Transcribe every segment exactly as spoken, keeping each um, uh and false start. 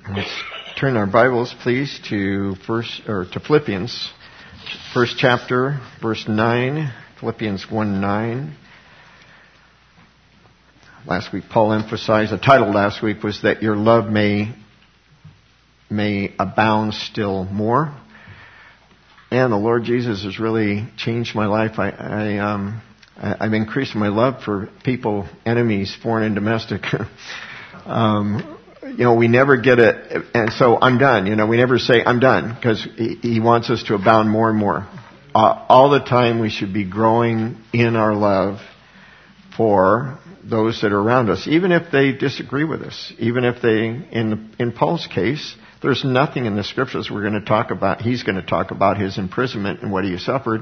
Let's turn our Bibles, please, to first or to Philippians, first chapter, verse nine. Philippians one nine. Last week, Paul emphasized the title last week was that your love may may abound still more. And the Lord Jesus has really changed my life. I, I um, I, I've increased my love for people, enemies, foreign and domestic. um, You know, we never get it, and so I'm done. You know, we never say, I'm done, because he, he wants us to abound more and more. Uh, all the time we should be growing in our love for those that are around us, even if they disagree with us, even if they, in in Paul's case, there's nothing in the scriptures we're going to talk about. He's going to talk about his imprisonment and what he suffered.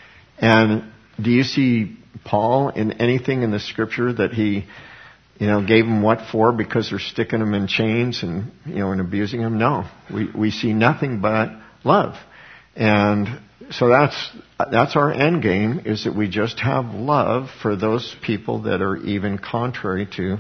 And do you see Paul in anything in the scripture that he... You know, gave him what for? Because they're sticking him in chains and, you know, and abusing him? No. We we see nothing but love. And so that's that's our end game, is that we just have love for those people that are even contrary to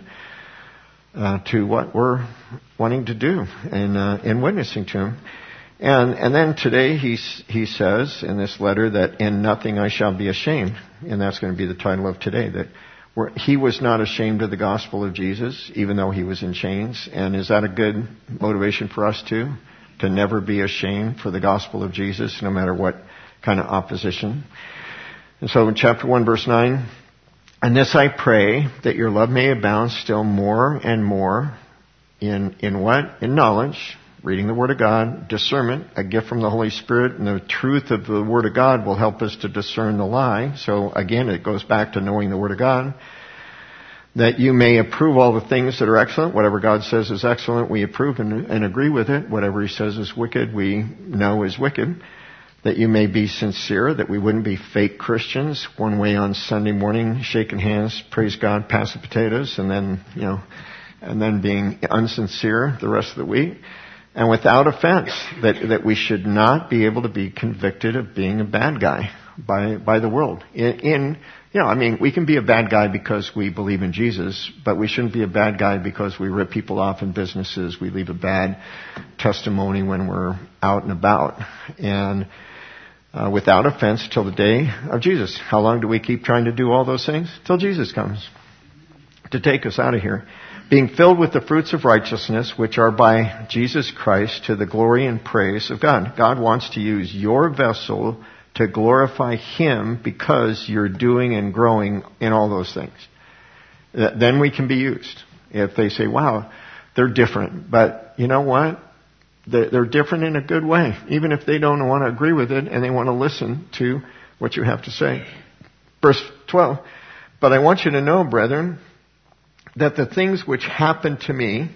uh, to what we're wanting to do and uh, in witnessing to him. And and then today he he says in this letter that in nothing I shall be ashamed, and that's going to be the title of today, that Where he was not ashamed of the gospel of Jesus, even though he was in chains. And is that a good motivation for us too? To never be ashamed for the gospel of Jesus, no matter what kind of opposition. And so in chapter one, verse nine, and this I pray, that your love may abound still more and more in, in what? In knowledge, reading the Word of God, discernment, a gift from the Holy Spirit, and the truth of the Word of God will help us to discern the lie. So again, it goes back to knowing the Word of God. That you may approve all the things that are excellent. Whatever God says is excellent, we approve and, and agree with it. Whatever He says is wicked, we know is wicked. That you may be sincere, that we wouldn't be fake Christians, one way on Sunday morning, shaking hands, praise God, pass the potatoes, and then, you know, and then being unsincere the rest of the week. And without offense, that, that we should not be able to be convicted of being a bad guy by, by the world. In, in, you know, I mean, we can be a bad guy because we believe in Jesus, but we shouldn't be a bad guy because we rip people off in businesses, we leave a bad testimony when we're out and about. And, uh, without offense till the day of Jesus. How long do we keep trying to do all those things? Till Jesus comes to take us out of here. Being filled with the fruits of righteousness, which are by Jesus Christ, to the glory and praise of God. God wants to use your vessel to glorify Him because you're doing and growing in all those things. Then we can be used. If they say, wow, they're different. But you know what? They're different in a good way. Even if they don't want to agree with it and they want to listen to what you have to say. Verse twelve. But I want you to know, brethren, that the things which happened to me,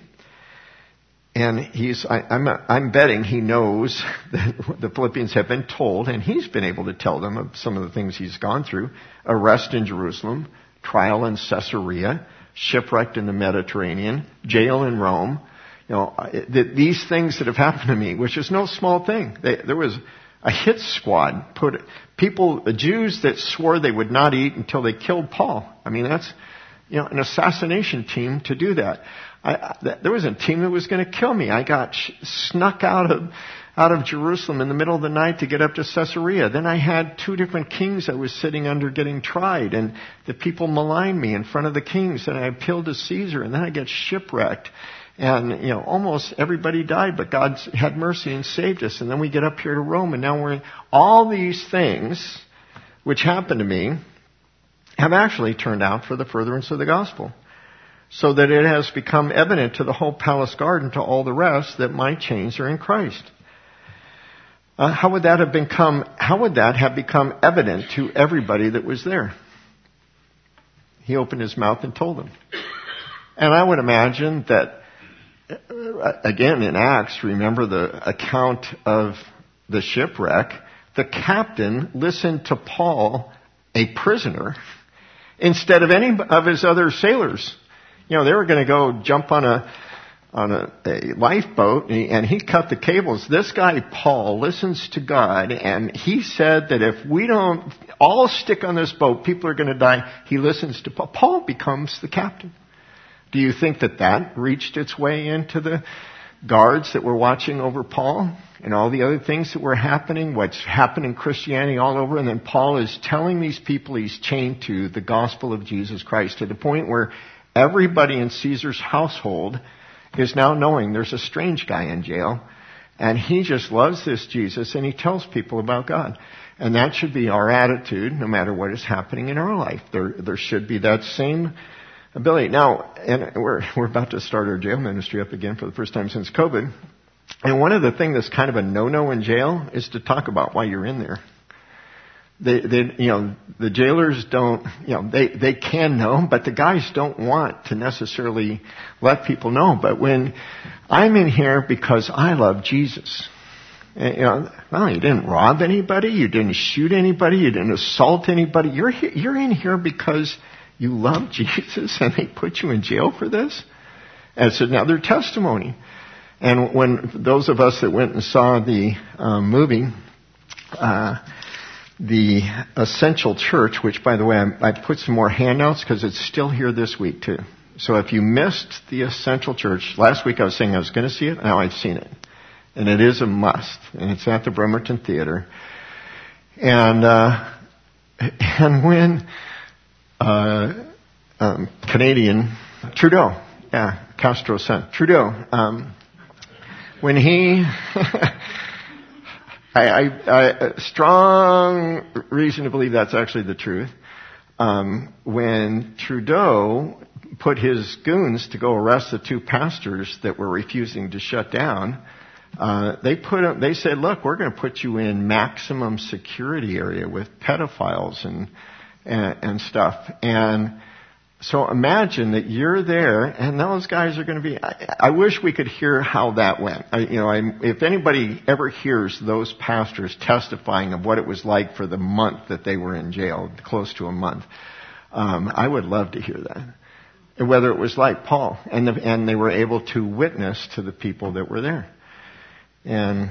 and he's, I, I'm, I'm betting he knows that the Philippians have been told, and he's been able to tell them of some of the things he's gone through. Arrest in Jerusalem, trial in Caesarea, shipwrecked in the Mediterranean, jail in Rome. You know, the, these things that have happened to me, which is no small thing. They, there was a hit squad, put people, the Jews that swore they would not eat until they killed Paul. I mean, that's, you know, an assassination team to do that. I, I, there was a team that was going to kill me. I got sh- snuck out of out of Jerusalem in the middle of the night to get up to Caesarea. Then I had two different kings I was sitting under getting tried, and the people maligned me in front of the kings, and I appealed to Caesar, and then I get shipwrecked. And, you know, almost everybody died, but God had mercy and saved us. And then we get up here to Rome, and now we're in all these things which happened to me have actually turned out for the furtherance of the gospel, so that it has become evident to the whole palace guard and to all the rest that my chains are in Christ. Uh, how would that have become, how would that have become evident to everybody that was there? He opened his mouth and told them. And I would imagine that, again, in Acts, remember the account of the shipwreck, the captain listened to Paul, a prisoner, instead of any of his other sailors. You know, they were going to go jump on a on a, a lifeboat, and he, and he cut the cables. This guy, Paul, listens to God, and he said that if we don't all stick on this boat, people are going to die. He listens to Paul. Paul becomes the captain. Do you think that that reached its way into the guards that were watching over Paul and all the other things that were happening, what's happened in Christianity all over. And then Paul is telling these people he's chained to the gospel of Jesus Christ, to the point where everybody in Caesar's household is now knowing there's a strange guy in jail. And he just loves this Jesus, and he tells people about God. And that should be our attitude no matter what is happening in our life. There, there should be that same ability. Now, and we're, we're about to start our jail ministry up again for the first time since COVID. And one of the things that's kind of a no-no in jail is to talk about why you're in there. They, they, you know, the jailers don't, you know, they, they can know, but the guys don't want to necessarily let people know. But when I'm in here because I love Jesus, and, you know, well, you didn't rob anybody, you didn't shoot anybody, you didn't assault anybody. You're here, you're in here because you love Jesus, and they put you in jail for this. And it's another testimony. And when those of us that went and saw the um, movie, uh, The Essential Church, which, by the way, I, I put some more handouts because it's still here this week, too. So if you missed The Essential Church, last week I was saying I was going to see it. Now I've seen it. And it is a must. And it's at the Bremerton Theater. And, uh, and when, uh, um, Canadian, Trudeau, yeah, Castro's son, Trudeau, um, when he, I, I, I, strong reason to believe that's actually the truth. Um, when Trudeau put his goons to go arrest the two pastors that were refusing to shut down, uh, they put them, they said, "Look, we're going to put you in maximum security area with pedophiles and and, and stuff." And so imagine that you're there, and those guys are going to be. I, I wish we could hear how that went. I, you know, I, if anybody ever hears those pastors testifying of what it was like for the month that they were in jail, close to a month, um, I would love to hear that. And whether it was like Paul, and the, and they were able to witness to the people that were there, and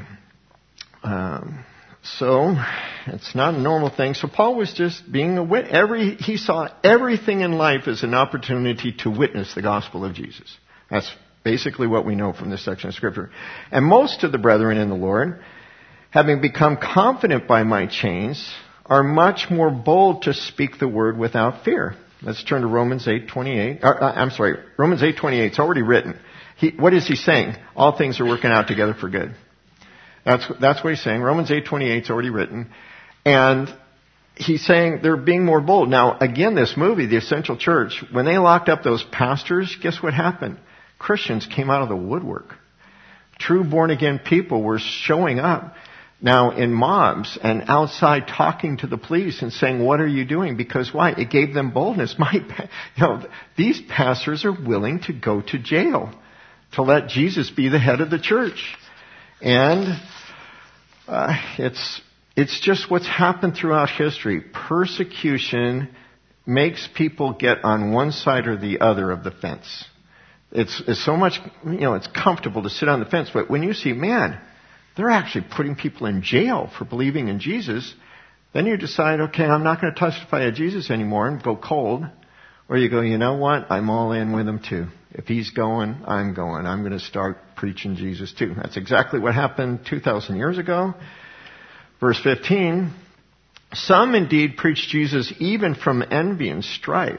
um, so. It's not a normal thing. So Paul was just being a wit. Every he saw everything in life as an opportunity to witness the gospel of Jesus. That's basically what we know from this section of Scripture. And most of the brethren in the Lord, having become confident by my chains, are much more bold to speak the word without fear. Let's turn to Romans eight twenty-eight. Or, uh, I'm sorry, Romans eight twenty-eight. It's already written. He, what is he saying? All things are working out together for good. That's that's what he's saying. Romans eight twenty-eight is already written. And he's saying they're being more bold. Now, again, this movie, The Essential Church, when they locked up those pastors, guess what happened? Christians came out of the woodwork. True born-again people were showing up now in mobs and outside talking to the police and saying, "What are you doing?" Because why? It gave them boldness. My, you know, these pastors are willing to go to jail to let Jesus be the head of the church. And uh, it's... It's just what's happened throughout history. Persecution makes people get on one side or the other of the fence. It's, it's so much, you know, it's comfortable to sit on the fence, but when you see, man, they're actually putting people in jail for believing in Jesus, then you decide, okay, I'm not going to testify of Jesus anymore and go cold. Or you go, you know what, I'm all in with him too. If he's going, I'm going. I'm going to start preaching Jesus too. That's exactly what happened two thousand years ago. Verse fifteen, some indeed preach Jesus even from envy and strife,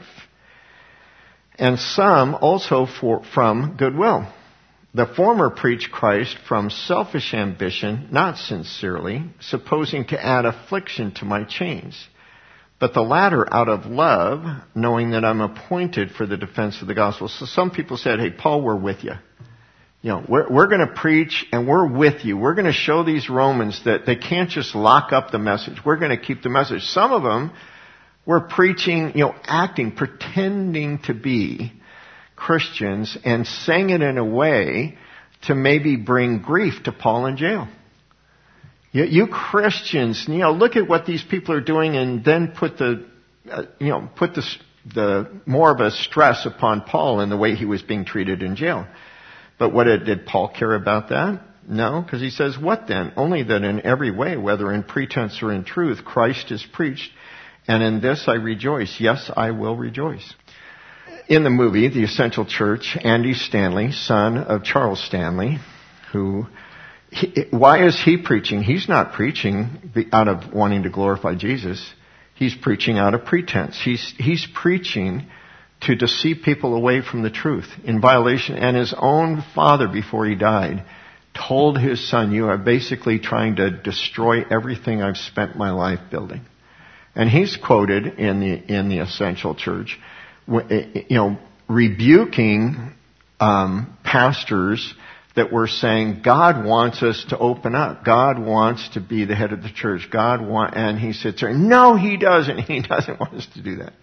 and some also for, from goodwill. The former preach Christ from selfish ambition, not sincerely, supposing to add affliction to my chains. But the latter out of love, knowing that I'm appointed for the defense of the gospel. So some people said, "Hey, Paul, we're with you. You know, we're, we're going to preach and we're with you. We're going to show these Romans that they can't just lock up the message. We're going to keep the message." Some of them were preaching, you know, acting, pretending to be Christians and saying it in a way to maybe bring grief to Paul in jail. You, you Christians, you know, look at what these people are doing, and then put the, uh, you know, put the, the more of a stress upon Paul in the way he was being treated in jail. But what did, did Paul care about that? No, because he says, "What then? Only that in every way, whether in pretense or in truth, Christ is preached, and in this I rejoice. Yes, I will rejoice." In the movie, The Essential Church, Andy Stanley, son of Charles Stanley, who, he, why is he preaching? He's not preaching out of wanting to glorify Jesus. He's preaching out of pretense. He's, he's preaching to deceive people away from the truth in violation. And his own father, before he died, told his son, you are basically trying to destroy everything I've spent my life building. And he's quoted in the, in the Essential Church, you know, rebuking, um, pastors that were saying, God wants us to open up. God wants to be the head of the church. God want, and he sits there, no, he doesn't. He doesn't want us to do that.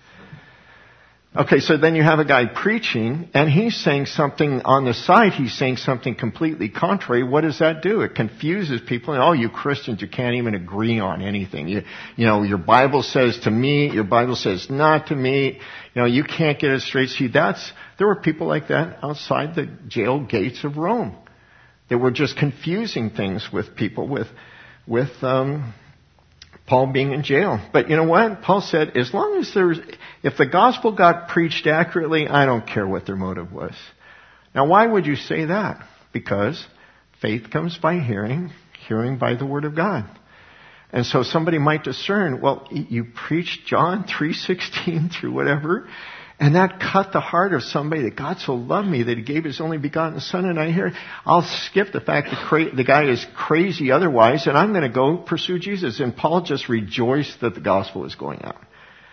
Okay, so then you have a guy preaching, and he's saying something on the side. He's saying something completely contrary. What does that do? It confuses people. And, oh, you Christians, you can't even agree on anything. You, you know, your Bible says to me, your Bible says not to me. You know, you can't get it straight. See, that's, there were people like that outside the jail gates of Rome. They were just confusing things with people, with, with, um, Paul being in jail. But you know what? Paul said, as long as there's, if the gospel got preached accurately, I don't care what their motive was. Now, why would you say that? Because faith comes by hearing, hearing by the word of God. And so somebody might discern, well, you preached John three sixteen through whatever, and that cut the heart of somebody that God so loved me that he gave his only begotten son, and I hear, I'll skip the fact that cra- the guy is crazy otherwise, and I'm going to go pursue Jesus. And Paul just rejoiced that the gospel is going out.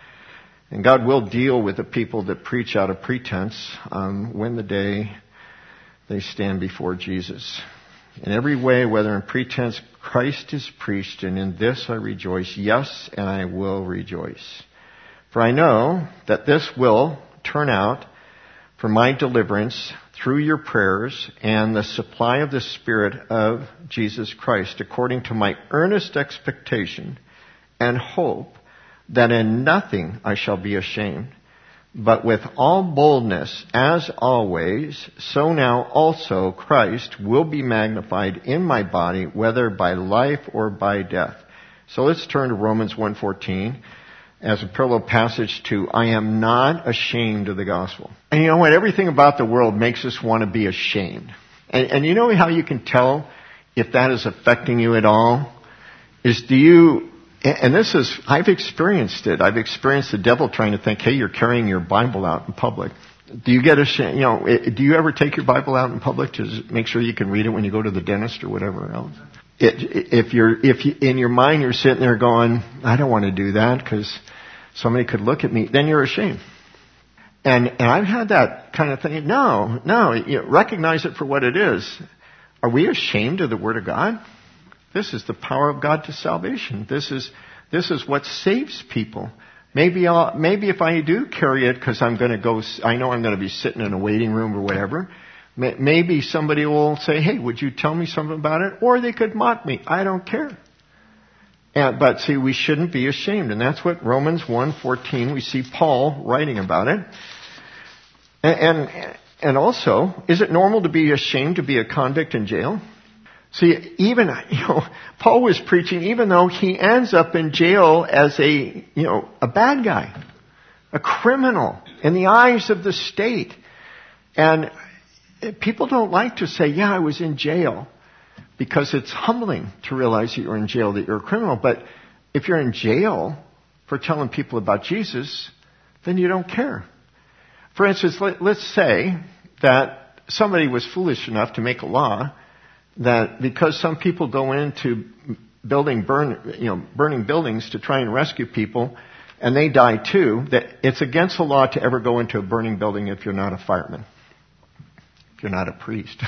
And God will deal with the people that preach out of pretense um, when the day they stand before Jesus. In every way, whether in pretense, Christ is preached, and in this I rejoice. Yes, and I will rejoice. For I know that this will turn out for my deliverance through your prayers and the supply of the Spirit of Jesus Christ, according to my earnest expectation and hope that in nothing I shall be ashamed, but with all boldness, as always, so now also Christ will be magnified in my body, whether by life or by death. So let's turn to Romans one fourteen. As a parallel passage to, I am not ashamed of the gospel. And you know what? Everything about the world makes us want to be ashamed. And, and you know how you can tell if that is affecting you at all? Is do you, and this is, I've experienced it. I've experienced the devil trying to think, hey, you're carrying your Bible out in public. Do you get ashamed? You know, do you ever take your Bible out in public to make sure you can read it when you go to the dentist or whatever else? It, if you're, if you, in your mind you're sitting there going, I don't want to do that because somebody could look at me, then you're ashamed. And, and I've had that kind of thing. No, no, you know, recognize it for what it is. Are we ashamed of the Word of God? This is the power of God to salvation. This is, this is what saves people. Maybe I'll, maybe if I do carry it because I'm going to go, I know I'm going to be sitting in a waiting room or whatever. Maybe somebody will say, hey, would you tell me something about it? Or they could mock me. I don't care. And, but see, we shouldn't be ashamed. And that's what Romans one fourteen, we see Paul writing about it. And, and, and also, is it normal to be ashamed to be a convict in jail? See, even, you know, Paul was preaching even though he ends up in jail as a, you know, a bad guy, a criminal in the eyes of the state. And people don't like to say, yeah, I was in jail, because it's humbling to realize that you're in jail, that you're a criminal. But if you're in jail for telling people about Jesus, then you don't care. For instance, let, let's say that somebody was foolish enough to make a law that because some people go into building burn, you know, burning buildings to try and rescue people, and they die too, that it's against the law to ever go into a burning building if you're not a fireman. You're not a priest.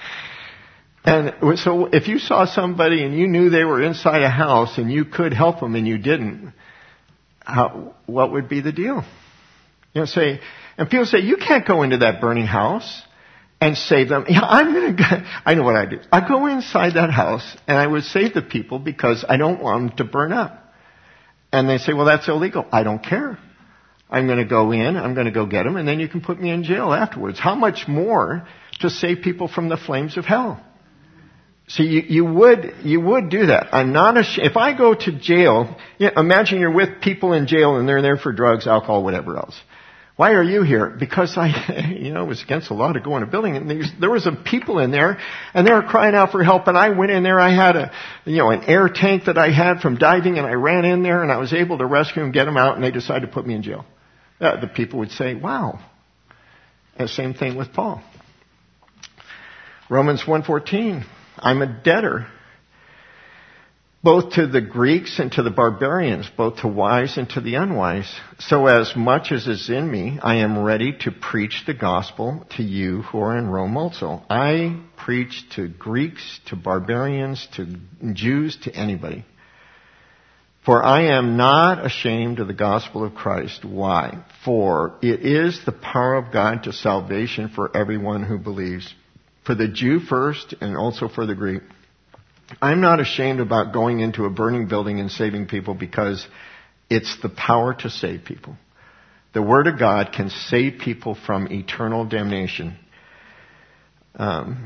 And so if you saw somebody and you knew they were inside a house and you could help them and you didn't, how, what would be the deal? You know, say, and people say, you can't go into that burning house and save them. Yeah, I'm going to go, I know what I do. I go inside that house and I would save the people because I don't want them to burn up. And they say, well, that's illegal. I don't care. I'm going to go in, I'm going to go get them, and then you can put me in jail afterwards. How much more to save people from the flames of hell? See, you, you would, you would do that. I'm not ashamed. If I go to jail, you know, imagine you're with people in jail and they're there for drugs, alcohol, whatever else. why are you here? Because I, you know, it was against the law to go in a building, and these, there was some people in there, and they were crying out for help, and I went in there. I had a, you know, an air tank that I had from diving, and I ran in there, and I was able to rescue them, get them out, and they decided to put me in jail. Uh, the people would say, wow. And same thing with Paul. Romans one fourteen, I'm a debtor, both to the Greeks and to the barbarians, both to wise and to the unwise. So as much as is in me, I am ready to preach the gospel to you who are in Rome also. I preach to Greeks, to barbarians, to Jews, to anybody. For I am not ashamed of the gospel of Christ. Why? For it is the power of God to salvation for everyone who believes. For the Jew first and also for the Greek. I'm not ashamed about going into a burning building and saving people because it's the power to save people. The Word of God can save people from eternal damnation. Um,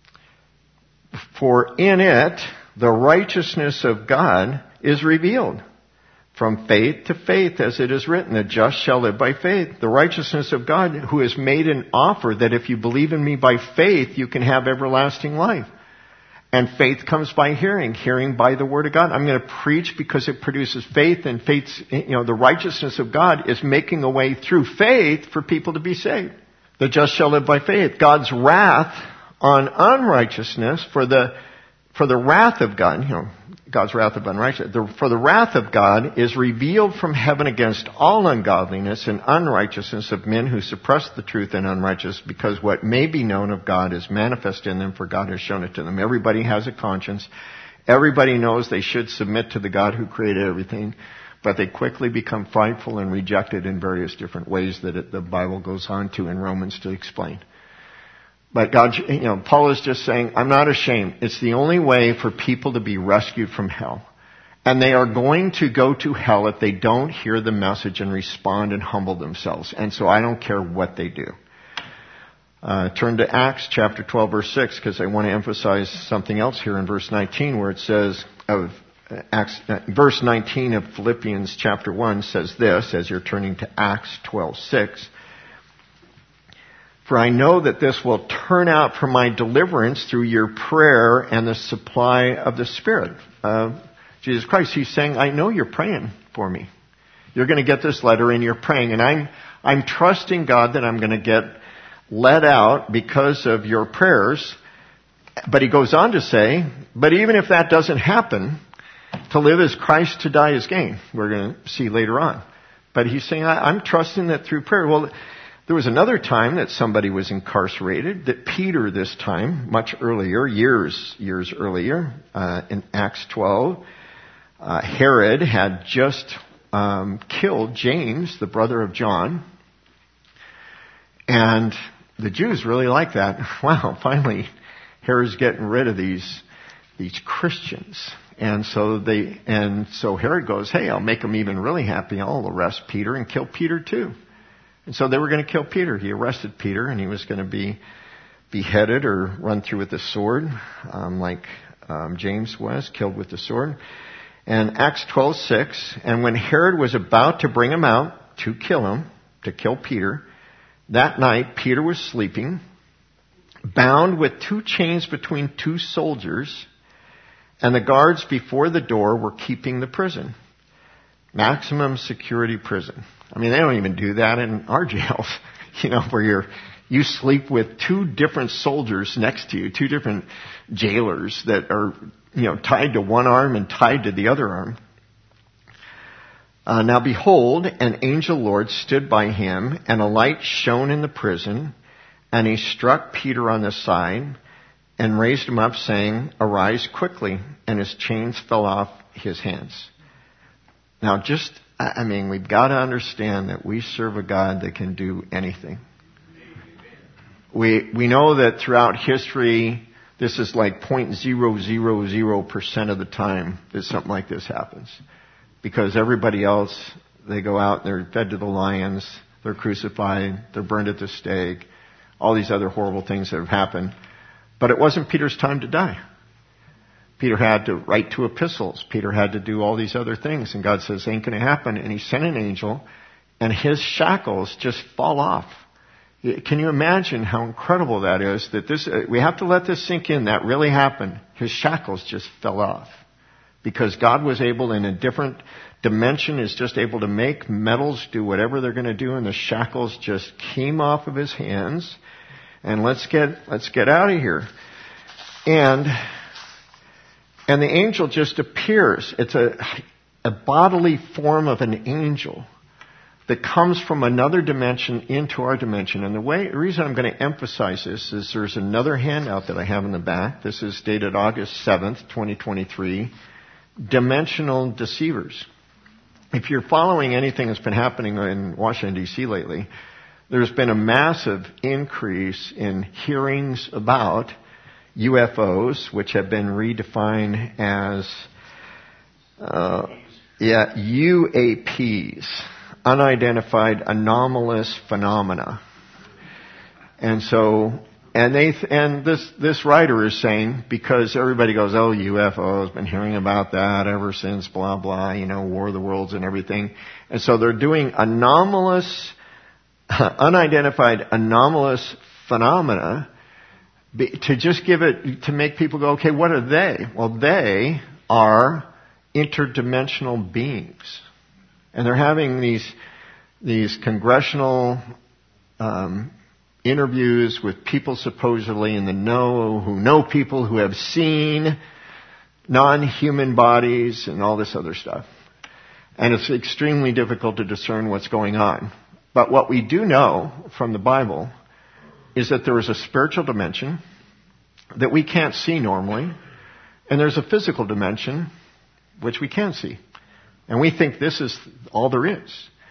for in it, the righteousness of God is revealed. From faith to faith, as it is written, the just shall live by faith. The righteousness of God, who has made an offer that if you believe in me by faith, you can have everlasting life. And faith comes by hearing, hearing by the Word of God. I'm going to preach because it produces faith, and faith's, you know, the righteousness of God is making a way through faith for people to be saved. The just shall live by faith. God's wrath on unrighteousness for the, for the wrath of God, you know, God's wrath of unrighteousness. The, for the wrath of God is revealed from heaven against all ungodliness and unrighteousness of men who suppress the truth and unrighteous, because what may be known of God is manifest in them, for God has shown it to them. Everybody has a conscience. Everybody knows they should submit to the God who created everything, but they quickly become prideful and reject it in various different ways that it, the Bible goes on to in Romans to explain. But God, you know, Paul is just saying, I'm not ashamed. It's the only way for people to be rescued from hell. And they are going to go to hell if they don't hear the message and respond and humble themselves. And so I don't care what they do. Uh, turn to Acts chapter twelve, verse six, because I want to emphasize something else here in verse nineteen, where it says, of Acts, uh, verse nineteen of Philippians chapter one says this, as you're turning to Acts twelve six. For I know that this will turn out for my deliverance through your prayer and the supply of the Spirit. Uh, Jesus Christ, He's saying, I know you're praying for me. You're going to get this letter and you're praying. And I'm, I'm trusting God that I'm going to get let out because of your prayers. But He goes on to say, but even if that doesn't happen, to live is Christ, to die is gain. We're going to see later on. But He's saying, I, I'm trusting that through prayer. Well, there was another time that somebody was incarcerated, that Peter this time, much earlier, years, years earlier, uh, in Acts twelve, uh, Herod had just um, killed James, the brother of John. And the Jews really liked that. Wow, finally, Herod's getting rid of these, these Christians. And so they, and so Herod goes, hey, I'll make them even really happy. I'll arrest Peter and kill Peter too. And so they were going to kill Peter. He arrested Peter, and he was going to be beheaded or run through with the sword, um, like um, James was, killed with the sword. And Acts twelve six, and when Herod was about to bring him out to kill him, to kill Peter, that night Peter was sleeping, bound with two chains between two soldiers, and the guards before the door were keeping the prison. Maximum security prison. I mean, they don't even do that in our jails, you know, where you're, you sleep with two different soldiers next to you, two different jailers that are, you know, tied to one arm and tied to the other arm. Uh, now behold, an angel Lord stood by him, and a light shone in the prison, and he struck Peter on the side and raised him up, saying, arise quickly, and his chains fell off his hands. Now just, I mean, we've got to understand that we serve a God that can do anything. We we know that throughout history, this is like zero point zero zero zero percent of the time that something like this happens. Because everybody else, they go out, they're fed to the lions, they're crucified, they're burned at the stake, all these other horrible things that have happened. But it wasn't Peter's time to die. Peter had to write two epistles. Peter had to do all these other things. And God says, ain't going to happen. And He sent an angel. and his shackles just fall off. Can you imagine how incredible that is? That this, we have to let this sink in. That really happened. His shackles just fell off. Because God was able, in a different dimension, is just able to make metals do whatever they're going to do, and the shackles just came off of his hands. And let's get, let's get out of here. And, and the angel just appears. It's a, a bodily form of an angel that comes from another dimension into our dimension. And the way, the reason I'm going to emphasize this is there's another handout that I have in the back. This is dated August seventh, twenty twenty-three. Dimensional deceivers. If you're following anything that's been happening in Washington, D C lately, there's been a massive increase in hearings about U F Os, which have been redefined as uh, yeah, U A Ps. Unidentified anomalous phenomena. And so, and they, and this, this writer is saying, because everybody goes, oh, U F Os, been hearing about that ever since, blah, blah, you know, War of the Worlds and everything. And so they're doing anomalous, unidentified anomalous phenomena to just give it, to make people go, okay, what are they? Well, they are interdimensional beings. And they're having these these congressional um, interviews with people supposedly in the know, who know people who have seen non-human bodies and all this other stuff. And it's extremely difficult to discern what's going on. But what we do know from the Bible is that there is a spiritual dimension that we can't see normally, and there's a physical dimension which we can see. And we think this is all there is.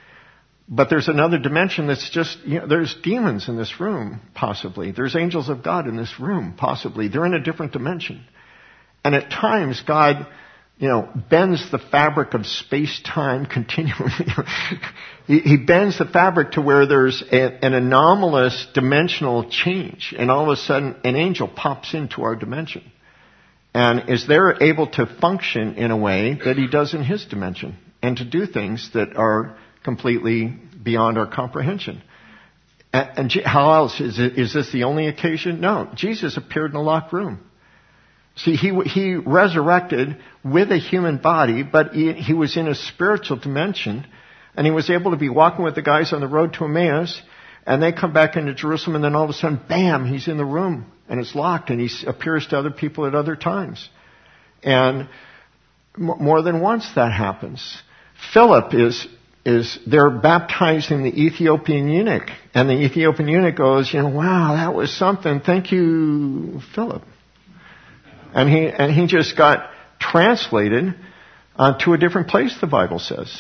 But there's another dimension that's just, you know, there's demons in this room, possibly. There's angels of God in this room, possibly. They're in a different dimension. And at times, God, you know, bends the fabric of space-time continually. he, he bends the fabric to where there's a, an anomalous dimensional change. And all of a sudden, an angel pops into our dimension. And is there able to function in a way that he does in his dimension, and to do things that are completely beyond our comprehension. And, and how else? Is, it, is this the only occasion? No. Jesus appeared in a locked room. See, he, he resurrected with a human body, but he, he was in a spiritual dimension, and he was able to be walking with the guys on the road to Emmaus, and they come back into Jerusalem, and then all of a sudden, bam, he's in the room. And it's locked, and he appears to other people at other times. And more than once that happens. Philip is, is, they're baptizing the Ethiopian eunuch. And the Ethiopian eunuch goes, you know, wow, that was something. Thank you, Philip. And he, and he just got translated uh, to a different place, the Bible says.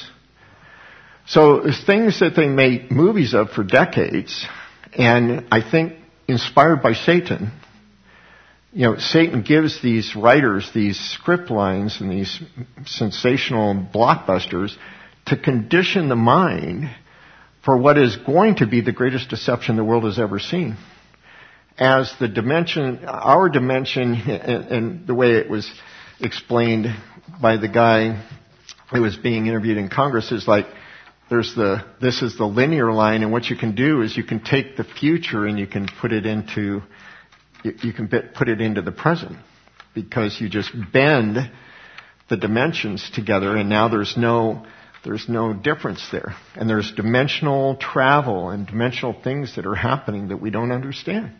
So things that they made movies of for decades, and I think inspired by Satan. You know, Satan gives these writers these script lines and these sensational blockbusters to condition the mind for what is going to be the greatest deception the world has ever seen. As the dimension, our dimension, and, and the way it was explained by the guy who was being interviewed in Congress is like, there's the, this is the linear line, and what you can do is you can take the future and you can put it into, you can put it into the present, because you just bend the dimensions together, and now there's no, there's no difference there. And there's dimensional travel and dimensional things that are happening that we don't understand.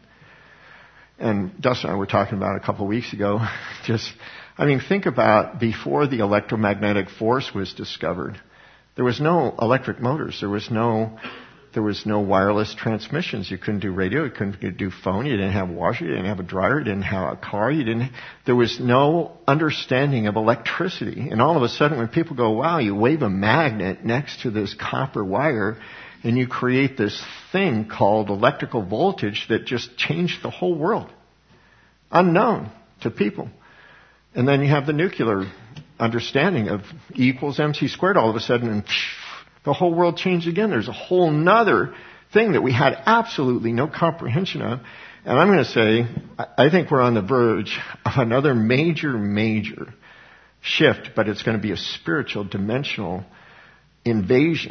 And Dustin and I were talking about a couple of weeks ago, just, I mean, think about before the electromagnetic force was discovered. There was no electric motors. There was no, there was no wireless transmissions. You couldn't do radio. You couldn't do phone. You didn't have a washer. You didn't have a dryer. You didn't have a car. You didn't, there was no understanding of electricity. And all of a sudden when people go, wow, you wave a magnet next to this copper wire and you create this thing called electrical voltage that just changed the whole world. Unknown to people. And then you have the nuclear understanding of E equals mc squared all of a sudden, and the whole world changed again. There's a whole nother thing that we had absolutely no comprehension of. And I'm going to say, I think we're on the verge of another major, major shift, but it's going to be a spiritual, dimensional invasion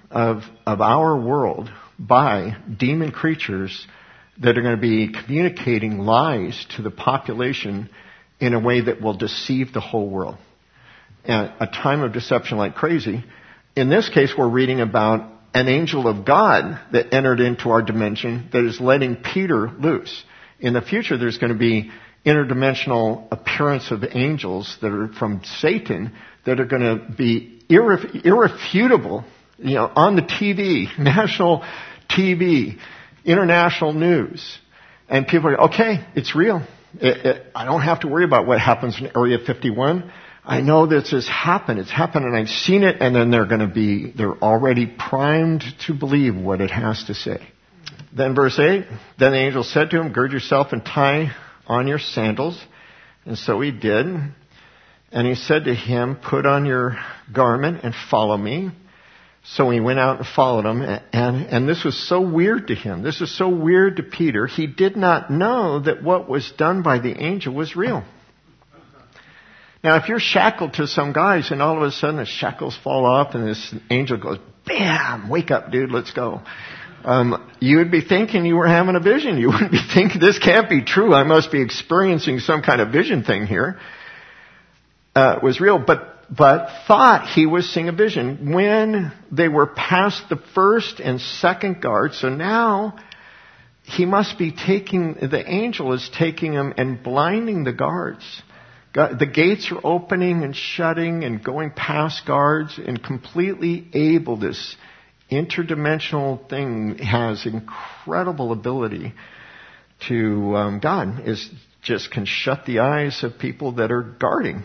of, of our world by demon creatures that are going to be communicating lies to the population in a way that will deceive the whole world. And a time of deception like crazy. In this case, we're reading about an angel of God that entered into our dimension that is letting Peter loose. In the future, there's going to be interdimensional appearance of angels that are from Satan that are going to be irref- irrefutable, you know, on the T V, national T V, international news. And people are, okay, it's real. It, it, I don't have to worry about what happens in Area fifty-one. I know this has happened. It's happened and I've seen it, and then they're going to be, they're already primed to believe what it has to say. Then verse eight, then the angel said to him, gird yourself and tie on your sandals. And so he did. And he said to him, put on your garment and follow me. So he went out and followed him. And, and this was so weird to him. This is so weird to Peter. He did not know that what was done by the angel was real. Now, if you're shackled to some guys and all of a sudden the shackles fall off and this angel goes, bam, wake up, dude, let's go. Um, you would be thinking you were having a vision. You wouldn't be thinking, this can't be true. I must be experiencing some kind of vision thing here. Uh, it was real, but, but thought he was seeing a vision. When they were past the first and second guard, so now he must be taking, the angel is taking him and blinding the guards. God, the gates are opening and shutting and going past guards, and completely able, this interdimensional thing has incredible ability to, um, God is just can shut the eyes of people that are guarding.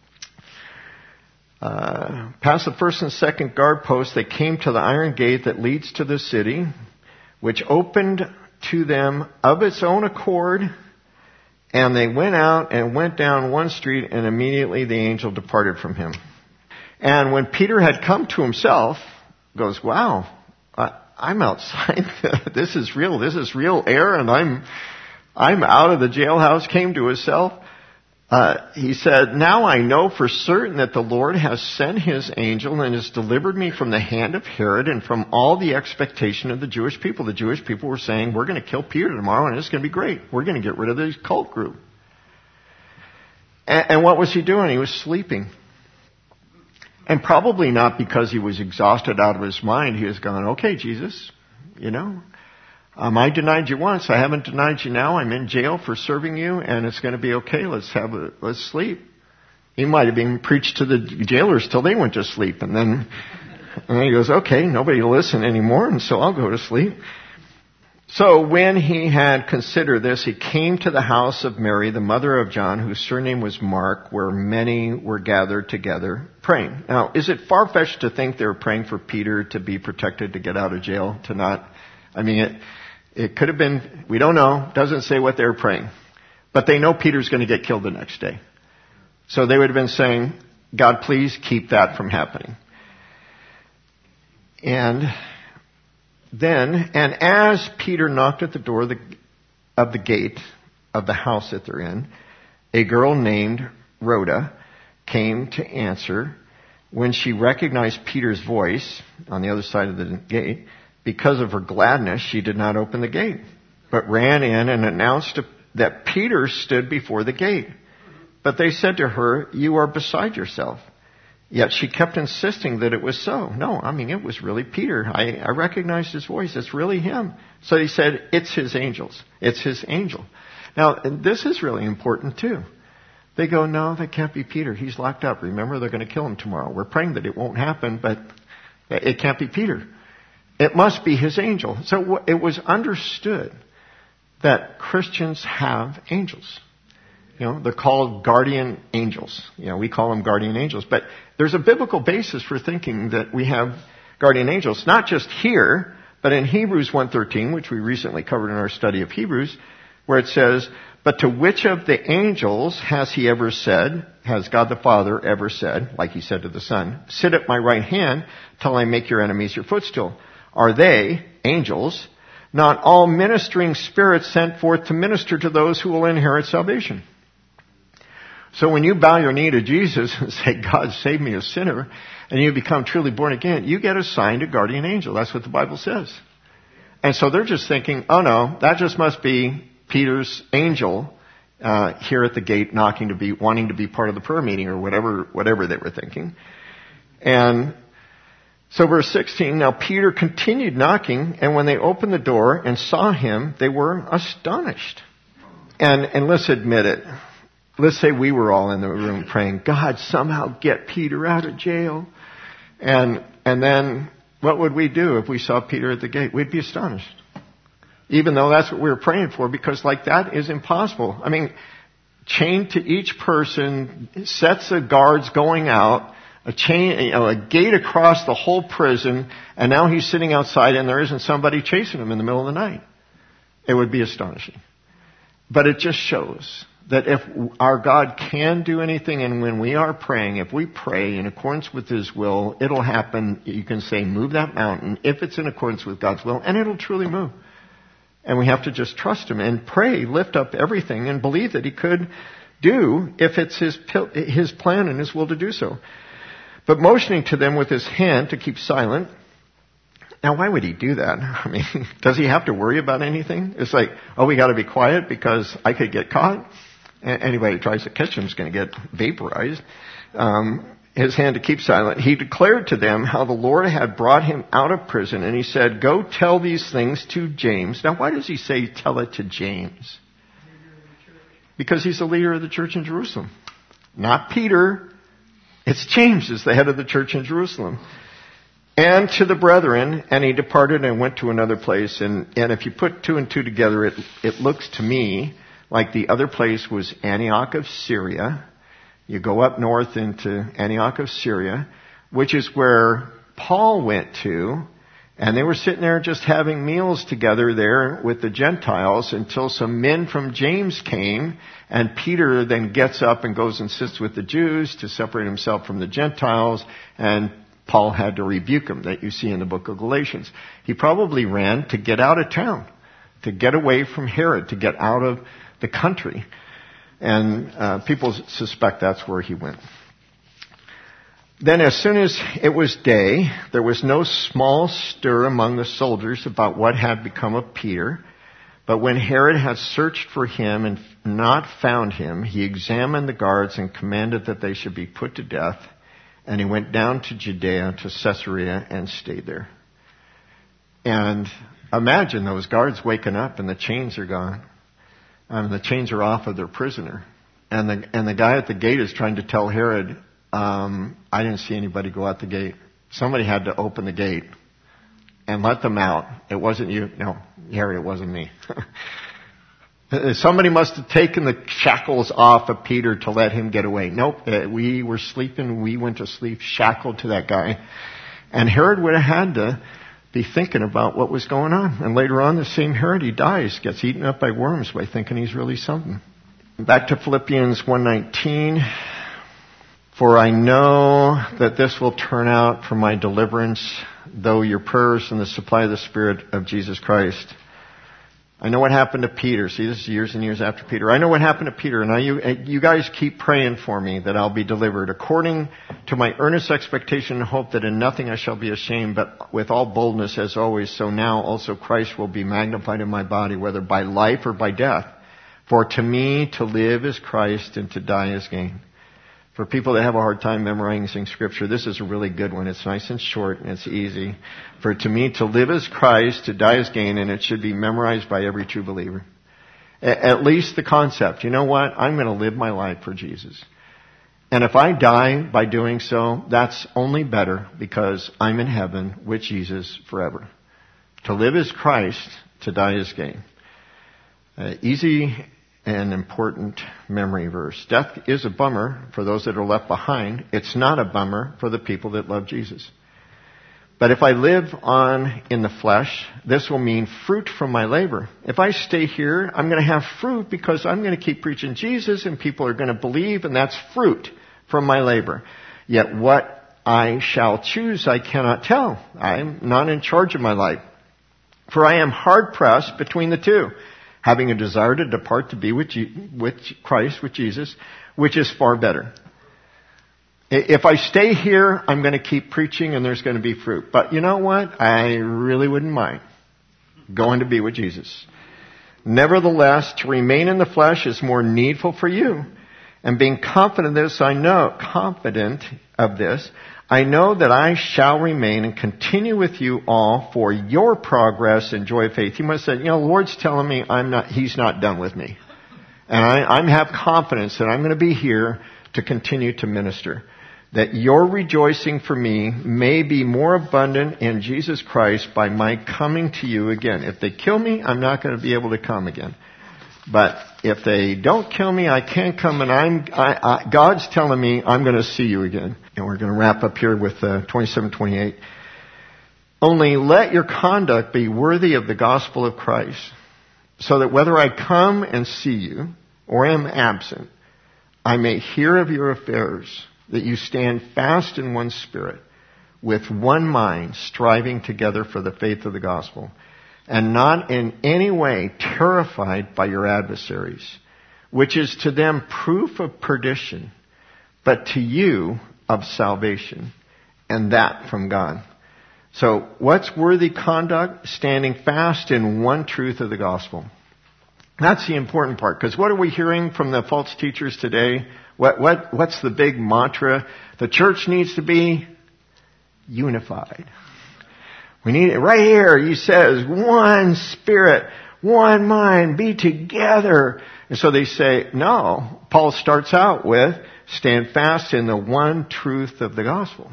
Uh, past the first and second guard posts, they came to the iron gate that leads to the city, which opened to them of its own accord. And they went out and went down one street, and immediately the angel departed from him. And when Peter had come to himself, goes, wow, I, I'm outside. This is real. This is real air, and I'm I'm out of the jailhouse, came to himself. Uh, he said, now I know for certain that the Lord has sent his angel and has delivered me from the hand of Herod and from all the expectation of the Jewish people. The Jewish people were saying, we're going to kill Peter tomorrow and it's going to be great. We're going to get rid of this cult group. And, and what was he doing? He was sleeping. And probably not because he was exhausted out of his mind. He was going, okay, Jesus, you know, Um, I denied you once. I haven't denied you now. I'm in jail for serving you, and it's going to be okay. Let's have a, let's sleep. He might have been preached to the jailers till they went to sleep, and then, and then he goes, okay, nobody will listen anymore, and so I'll go to sleep. So when he had considered this, he came to the house of Mary, the mother of John, whose surname was Mark, where many were gathered together praying. Now, is it far-fetched to think they were praying for Peter to be protected, to get out of jail, to not, I mean, it, It could have been, we don't know, doesn't say what they were praying. But they know Peter's going to get killed the next day. So they would have been saying, God, please keep that from happening. And then, and as Peter knocked at the door of the, of the gate of the house that they're in, a girl named Rhoda came to answer. When she recognized Peter's voice on the other side of the gate, because of her gladness, she did not open the gate, but ran in and announced that Peter stood before the gate. But they said to her, you are beside yourself. Yet she kept insisting that it was so. No, I mean, it was really Peter. I, I recognized his voice. It's really him. So he said, it's his angels. It's his angel. Now, this is really important too. They go, no, that can't be Peter. He's locked up. Remember, they're going to kill him tomorrow. We're praying that it won't happen, but it can't be Peter. It must be his angel. So it was understood that Christians have angels. You know, they're called guardian angels. You know, we call them guardian angels. But there's a biblical basis for thinking that we have guardian angels, not just here, but in Hebrews one thirteen, which we recently covered in our study of Hebrews, where it says, but to which of the angels has he ever said, has God the Father ever said, like he said to the Son, sit at my right hand till I make your enemies your footstool? Are they, angels, not all ministering spirits sent forth to minister to those who will inherit salvation? So when you bow your knee to Jesus and say, God, save me a sinner, and you become truly born again, you get assigned a guardian angel. That's what the Bible says. And so they're just thinking, oh no, that just must be Peter's angel uh, here at the gate knocking to be, wanting to be part of the prayer meeting or whatever, whatever they were thinking. And so verse sixteen, now Peter continued knocking, and when they opened the door and saw him, they were astonished. And, and let's admit it. Let's say we were all in the room praying, God, somehow get Peter out of jail. And, and then what would we do if we saw Peter at the gate? We'd be astonished. Even though that's what we were praying for, because like that is impossible. I mean, chained to each person, sets of guards going out, a chain, you know, a gate across the whole prison, and now he's sitting outside and there isn't somebody chasing him in the middle of the night. It would be astonishing. But it just shows that if our God can do anything, and when we are praying, if we pray in accordance with His will, it'll happen. You can say, move that mountain, if it's in accordance with God's will, and it'll truly move. And we have to just trust Him and pray, lift up everything, and believe that He could do if it's His, His plan and His will to do so. But motioning to them with His hand to keep silent. Now, why would He do that? I mean, does He have to worry about anything? It's like, oh, we got to be quiet because I could get caught. Anybody who tries to catch him is going to get vaporized. Um, his hand to keep silent. He declared to them how the Lord had brought him out of prison, and he said, go tell these things to James. Now, why does he say tell it to James? Because he's the leader of the church in Jerusalem. Not Peter. It's James is the head of the church in Jerusalem. And to the brethren, and he departed and went to another place. And, and if you put two and two together, it, it looks to me like the other place was Antioch of Syria. You go up north into Antioch of Syria, which is where Paul went to. And they were sitting there just having meals together there with the Gentiles until some men from James came. And Peter then gets up and goes and sits with the Jews to separate himself from the Gentiles. And Paul had to rebuke him, that you see in the book of Galatians. He probably ran to get out of town, to get away from Herod, to get out of the country. And uh, people suspect that's where he went. Then as soon as it was day, there was no small stir among the soldiers about what had become of Peter. But when Herod had searched for him and not found him, he examined the guards and commanded that they should be put to death. And he went down to Judea, to Caesarea, and stayed there. And imagine those guards waking up and the chains are gone. Um, the chains are off of their prisoner. And the, and the guy at the gate is trying to tell Herod, um, I didn't see anybody go out the gate. Somebody had to open the gate and let them out. It wasn't you. No, Herod, it wasn't me. Somebody must have taken the shackles off of Peter to let him get away. Nope, we were sleeping. We went to sleep shackled to that guy. And Herod would have had to be thinking about what was going on. And later on, the same Herod, he dies, gets eaten up by worms by thinking he's really something. Back to Philippians one nineteen. For I know that this will turn out for my deliverance, though your prayers and the supply of the Spirit of Jesus Christ. I know what happened to Peter. See, this is years and years after Peter. I know what happened to Peter. Now you, you guys keep praying for me that I'll be delivered according to my earnest expectation and hope that in nothing I shall be ashamed, but with all boldness as always. So now also Christ will be magnified in my body, whether by life or by death. For to me to live is Christ and to die is gain. For people that have a hard time memorizing Scripture, this is a really good one. It's nice and short and it's easy. For to me, to live is Christ, to die is gain, and it should be memorized by every true believer. At least the concept. You know what? I'm going to live my life for Jesus. And if I die by doing so, that's only better because I'm in heaven with Jesus forever. To live is Christ, to die is gain. Uh, easy and important memory verse. Death is a bummer for those that are left behind. It's not a bummer for the people that love Jesus. But if I live on in the flesh, this will mean fruit from my labor. If I stay here, I'm going to have fruit because I'm going to keep preaching Jesus and people are going to believe, and that's fruit from my labor. Yet what I shall choose, I cannot tell. I'm not in charge of my life. For I am hard pressed between the two. having a desire to depart to be with, Je- with Christ, with Jesus, which is far better. If I stay here, I'm going to keep preaching and there's going to be fruit. But you know what? I really wouldn't mind going to be with Jesus. Nevertheless, to remain in the flesh is more needful for you. And being confident of this, I know, confident of this, I know that I shall remain and continue with you all for your progress and joy of faith. You must say, you know, the Lord's telling me I'm not, He's not done with me. And I, I have confidence that I'm going to be here to continue to minister. That your rejoicing for me may be more abundant in Jesus Christ by my coming to you again. If they kill me, I'm not going to be able to come again. But if they don't kill me, I can't come, and I'm I, I, God's telling me I'm going to see you again. And we're going to wrap up here with uh, twenty-seven twenty-eight. Only let your conduct be worthy of the gospel of Christ, so that whether I come and see you or am absent, I may hear of your affairs, that you stand fast in one spirit, with one mind, striving together for the faith of the gospel, and not in any way terrified by your adversaries, which is to them proof of perdition, but to you of salvation, and that from God. So, what's worthy conduct? Standing fast in one truth of the gospel. That's the important part, because what are we hearing from the false teachers today? What, what, what's the big mantra? The church needs to be unified. We need it right here. He says, one spirit, one mind, be together. And so they say, no. Paul starts out with, stand fast in the one truth of the gospel.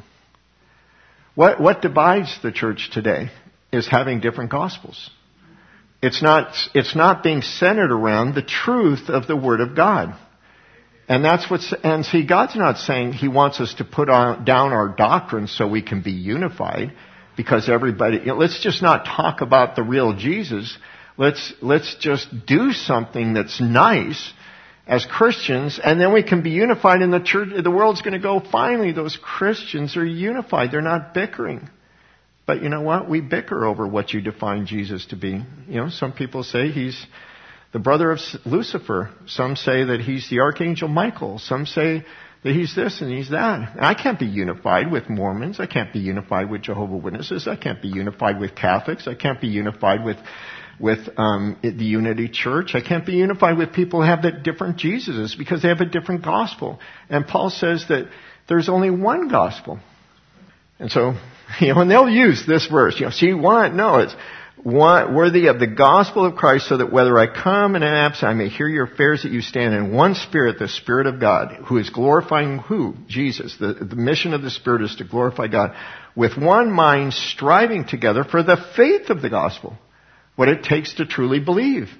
What, what divides the church today is having different gospels. It's not, it's not being centered around the truth of the Word of God. And that's what's, and see, God's not saying He wants us to put on, down our doctrine so we can be unified, because everybody, you know, let's just not talk about the real Jesus. Let's, let's just do something that's nice as Christians, and then we can be unified, and the church, the world's going to go, finally, those Christians are unified. They're not bickering. But you know what? We bicker over what you define Jesus to be. You know, some people say He's the brother of Lucifer. Some say that He's the Archangel Michael. Some say that He's this and He's that. And I can't be unified with Mormons. I can't be unified with Jehovah's Witnesses. I can't be unified with Catholics. I can't be unified with with um, the Unity Church. I can't be unified with people who have the different Jesuses, because they have a different gospel. And Paul says that there's only one gospel. And so, you know, and they'll use this verse. You know, see, one, no, it's one, worthy of the gospel of Christ, so that whether I come and am absent, I may hear your affairs, that you stand in one spirit, the Spirit of God, who is glorifying who? Jesus. The, the mission of the Spirit is to glorify God, with one mind, striving together for the faith of the gospel, what it takes to truly believe.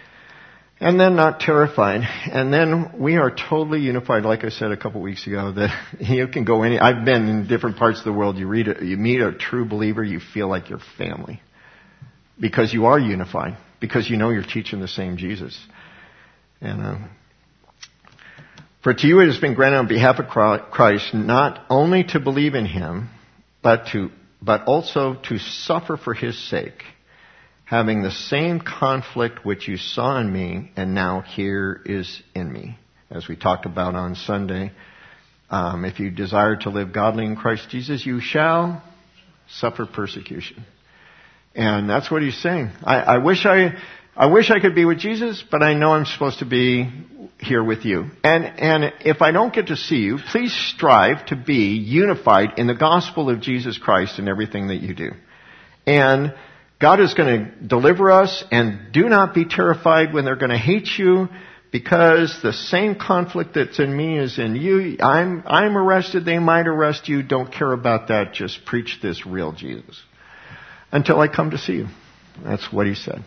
And then not terrified. And then we are totally unified, like I said a couple weeks ago, that you can go any, I've been in different parts of the world, you read it, you meet a true believer, you feel like you're family. Because you are unified. Because you know you're teaching the same Jesus. And, uh, for to you it has been granted on behalf of Christ, not only to believe in Him, but to, but also to suffer for His sake, having the same conflict which you saw in me, and now here is in me. As we talked about on Sunday, um, if you desire to live godly in Christ Jesus, you shall suffer persecution. And that's what he's saying. I, I wish I, I wish I could be with Jesus, but I know I'm supposed to be here with you. And, and if I don't get to see you, please strive to be unified in the gospel of Jesus Christ in everything that you do. And God is going to deliver us, and do not be terrified when they're going to hate you, because the same conflict that's in me is in you. I'm, I'm arrested. They might arrest you. Don't care about that. Just preach this real Jesus until I come to see you. That's what he said.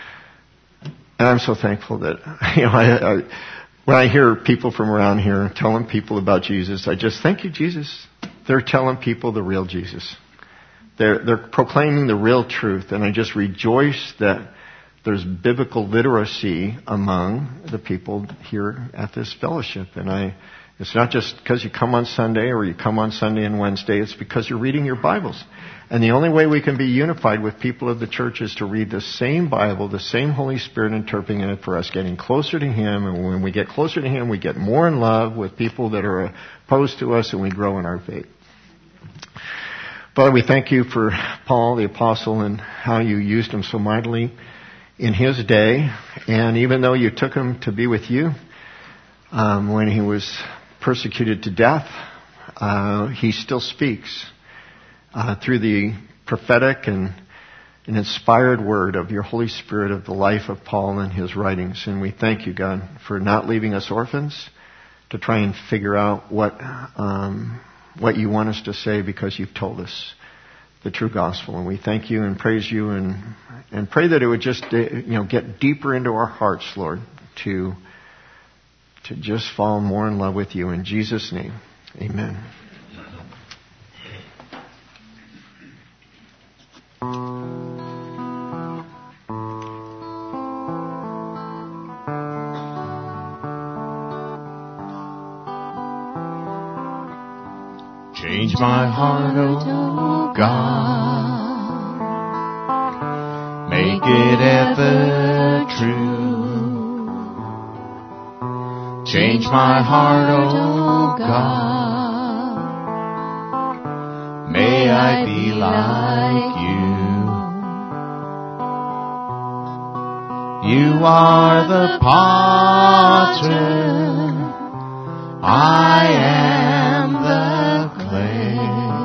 And I'm so thankful that, you know, I, I, when I hear people from around here telling people about Jesus, I just thank you, Jesus. They're telling people the real Jesus. They're, they're proclaiming the real truth, and I just rejoice that there's biblical literacy among the people here at this fellowship. And I It's not just because you come on Sunday or you come on Sunday and Wednesday. It's because you're reading your Bibles. And the only way we can be unified with people of the church is to read the same Bible, the same Holy Spirit interpreting it for us, getting closer to Him. And when we get closer to Him, we get more in love with people that are opposed to us, and we grow in our faith. Father, we thank you for Paul, the apostle, and how you used him so mightily in his day. And even though you took him to be with you um, when he was persecuted to death, uh, he still speaks uh, through the prophetic and an inspired word of your Holy Spirit of the life of Paul and his writings. And we thank you, God, for not leaving us orphans to try and figure out what um, what you want us to say, because you've told us the true gospel. And we thank you and praise you and and pray that it would just you know get deeper into our hearts, Lord, to to just fall more in love with you. In Jesus' name, amen. Change my heart, oh God, make it ever true. Change my heart, oh God, may I be like you. You are the potter, I am the clay.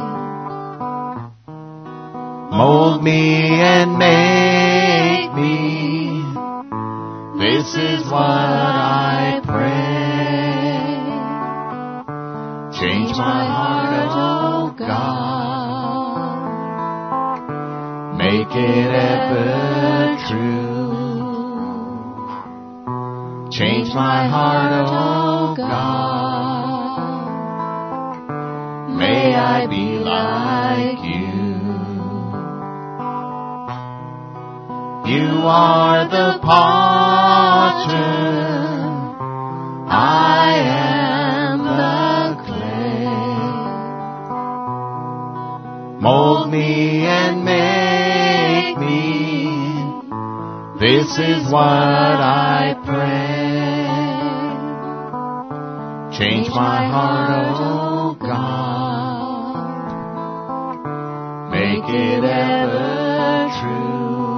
Mold me and make me, this is what I pray. Change my heart, oh God, make it ever true. Change my heart, oh God, may I be like you. You are the potter, I am the clay. Mold me and make me, this is what I pray. Change my heart, oh God, make it ever true.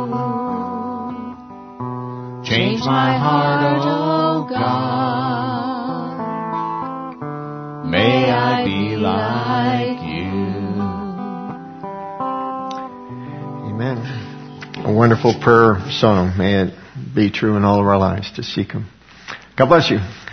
Change my heart, oh God, may I be like you. Amen. A wonderful prayer song. May it be true in all of our lives to seek Him. God bless you.